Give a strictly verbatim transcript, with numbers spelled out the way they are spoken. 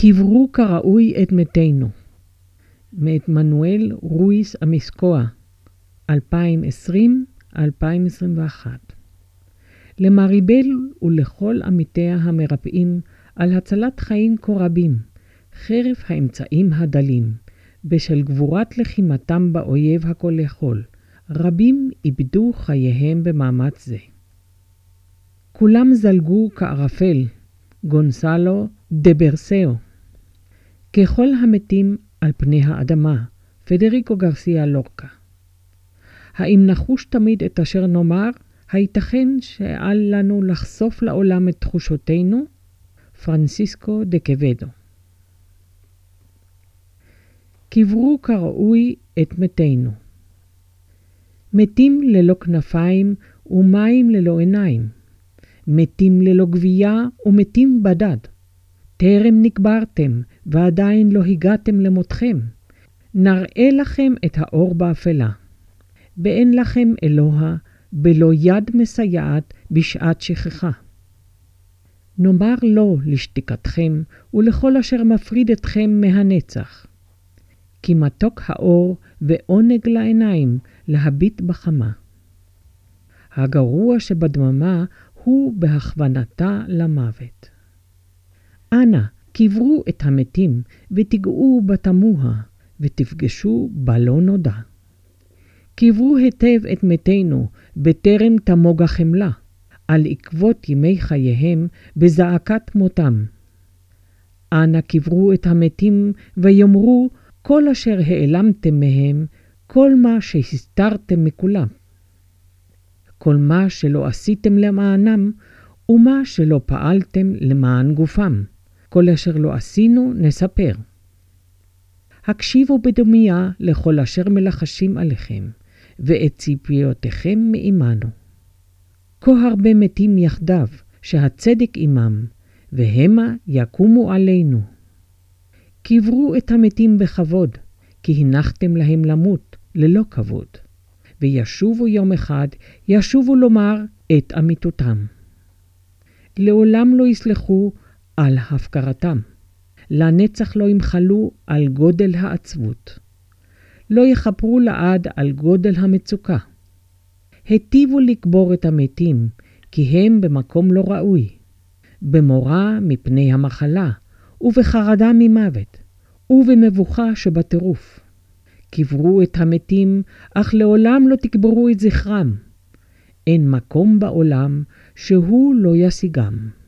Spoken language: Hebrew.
קברו כראוי את מתינו. מאת מנואל רויס אמיסקואה, אלפיים ועשרים עד אלפיים עשרים ואחת. למריבל ולכל עמיתיה המרפאים על הצלת חיים כה רבים, חרף האמצעים הדלים, בשל גבורת לחימתם באויב הכל יכול, רבים איבדו חייהם במאמץ זה. כולם זלגו כערפל, גונסלו דה ברסאו. ככל המתים על פני האדמה, פדריקו גרסיה לורקה. האם נחוש תמיד את אשר נאמר, הייתכן שאל לנו לחשוף לעולם את תחושותינו? פרנסיסקו דה קוודו. קברו כראוי את מתינו. מתים ללא כנפיים ומים ללא עיניים. מתים ללא גבייה ומתים בדד. טרם נקברתם ועדיין לא הגעתם למותכם. נראה לכם את האור באפלה. באין לכם אלוה, בלא יד מסייעת בשעת שכחה. נאמר לא לשתיקתכם ולכל אשר מפריד אתכם מהנצח. כי מתוק האור ועונג לעיניים להביט בחמה. הגרוע שבדממה הוא בהכוונתה למוות. אנא, קברו את המתים ותגעו בתמוה ותפגשו בלא נודע. קברו היטב את מתינו בטרם תמוג החמלה, על עקבות ימי חייהם בזעקת מותם. אנא קברו את המתים ויאמרו כל אשר העלמתם מהם, כל מה שהסתרתם מכולם. כל מה שלא עשיתם למענם, ומה שלא פעלתם למען גופם. כל אשר לא עשינו נספר. הקשיבו בדומייה לכל אשר מלחשים עליכם, ואת ציפיותיכם מעמנו. כה הרבה מתים יחדיו, שהצדק עמם, והמה יקומו עלינו. קברו את המתים בכבוד, כי הנחתם להם למות ללא כבוד. וישובו יום אחד, ישובו לומר את אמיתותם. לעולם לא יסלחו על הפקרתם. לנצח לא ימחלו על גודל העצבות. לא יחפרו לעד על גודל המצוקה. היטיבו לקבור את המתים, כי הם במקום לא ראוי. במורא מפני המחלה, ובחרדה ממוות, ובמבוכה שבטירוף. קברו את המתים, אך לעולם לא תקברו את זכרם. אין מקום בעולם שהוא לא ישיגם.